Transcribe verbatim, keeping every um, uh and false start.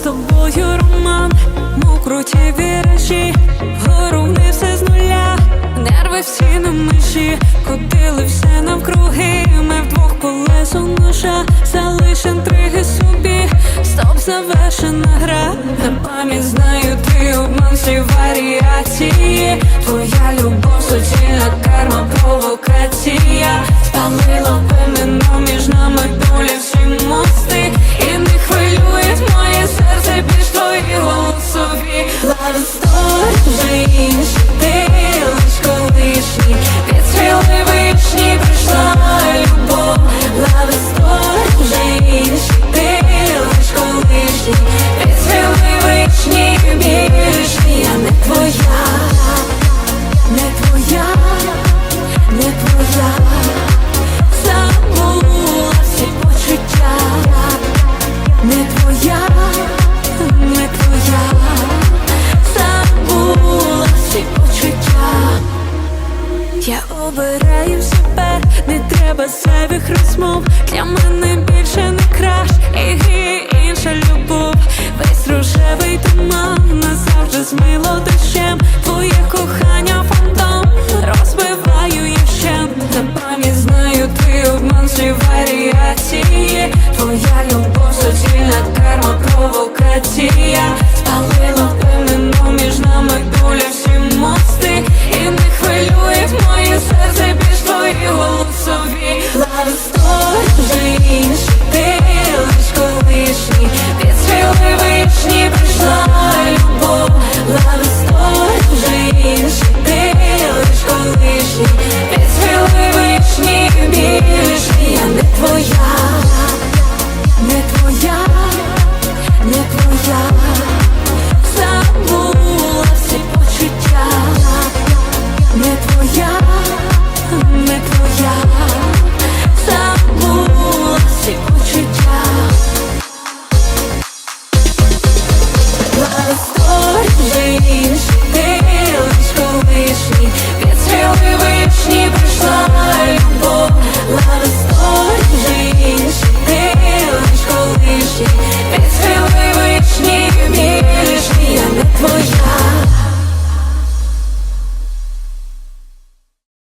тобою роман, мов круті віражі, вгору вниз все з нуля, нерви всі на межі, ходили все навкруги, ми вдвох по лезу ножа, залиш інтриги собі, стоп, завершена гра. На пам'ять знаю, ти обман, всі варіації, твоя любов, суцільна карма, провокація, спалила пимено між нами доля, всі мости, і не хвилює моє серце більш твої голосові. Love story, вже інші, ти лиш колишній, підстріли вічні, прийшла любов. Love story, вже інші, ти лиш колишній, підстріли вічні, більші. Я не твоя, не твоя, не твоя, забула всі почуття. Не твоя, не твоя, забула всі почуття. Я обираю себе, не треба зайвих розмов, для мене більше не краш, і гріє інша любов. Весь рожевий туман назавжди змило дощем, твоє кохання фантом розбиваю я вщент. На пам'ять знаю, ти обман, всі варіації, твоя любов, суцільна карма, провокація, спалила пимено між нами доля, всі мости, і не хвилює моє серце більш твої голосові. Love story, вже інші, ти лиш колишній, підстріли вічні, прийшла любов. Love story, вже інші, ти лиш колишній, підстріли